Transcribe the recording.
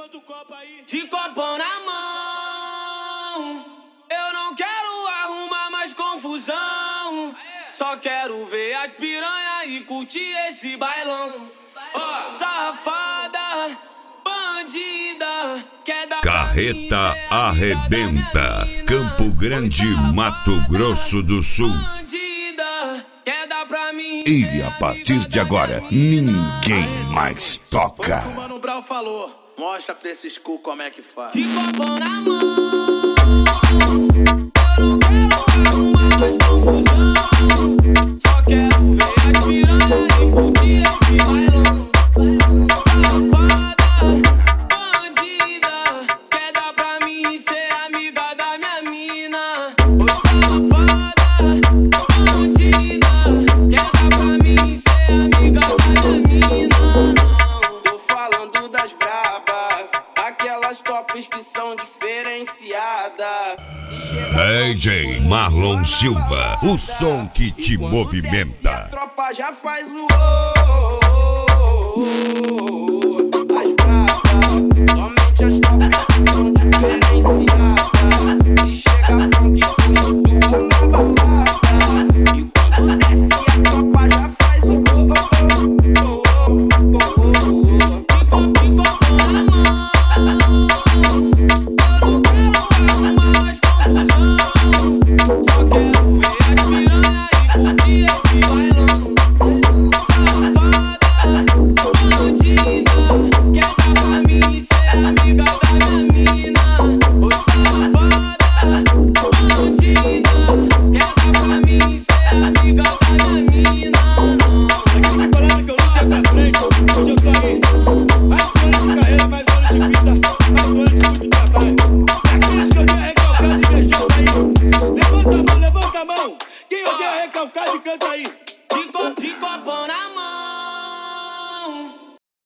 outro copo aí. De copão na mão, eu não quero arrumar mais confusão. Só quero ver as piranha e curtir esse bailão. Ó, safada, bandida, quer dar Carreta Arrebenta, Campo Grande, Mato Grosso do Sul. bandida, quer dar pra mim. E a partir de agora, ninguém mais toca. O Mano Brown falou, mostra pra esses cu como é que faz. De copão na mão, eu não quero arrumar mais confusão. Só quero ver as piranha e curtir esse bailão. Safada, bandida, quer dar pra mim ser amiga da minha mina. Ô safada, bandida, quer dar pra mim ser amiga da minha mina. Tô falando das braba, aquelas tops que são diferenciadas. DJ Marlon Silva, o som que te movimenta. A tropa já faz o as brava, somente as tops que são diferenciadas. Se chega funk, tumultua na balada. E quando desce a tropa já faz o na mão. Eu não quero arrumar mais confusão. Só quero ver as piranha e curtir esse bailão. Safada, bandida, quer dar pra mim ser amiga da minha mina. Ô safada, bandida, quer dar pra mim ser amiga da minha mina. Aquele falando que eu nunca pra frente, hoje eu tô aí. Mais um ano de carreira, mais um ano de vida, mais um ano de muito trabalho. Aqueles que eu dei recalcado e deixou sair. Levanta a mão, levanta a mão. Quem eu dei recalcado e canta aí. De